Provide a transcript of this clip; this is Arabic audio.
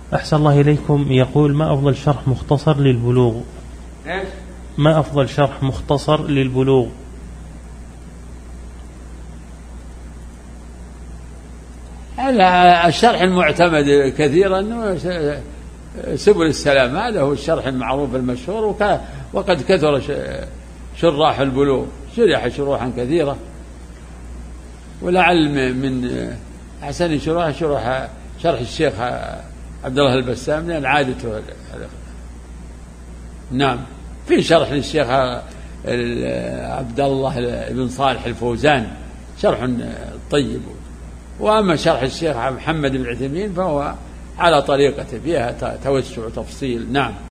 أحسن الله إليكم. يقول: ما أفضل شرح مختصر للبلوغ؟ إيش؟ ما أفضل شرح مختصر للبلوغ؟ الشرح المعتمد كثيرا سبل السلام، هذا هو الشرح المعروف المشهور، وقد كثر شراح البلوغ، شرح شروحا كثيرة، ولعل من أحسن شرح الشيخ عبد الله البسام، لأن عادته. نعم، في شرح للشيخ عبد الله بن صالح الفوزان شرح طيب، وأما شرح الشيخ محمد بن عثيمين فهو على طريقته، فيها توسع وتفصيل. نعم.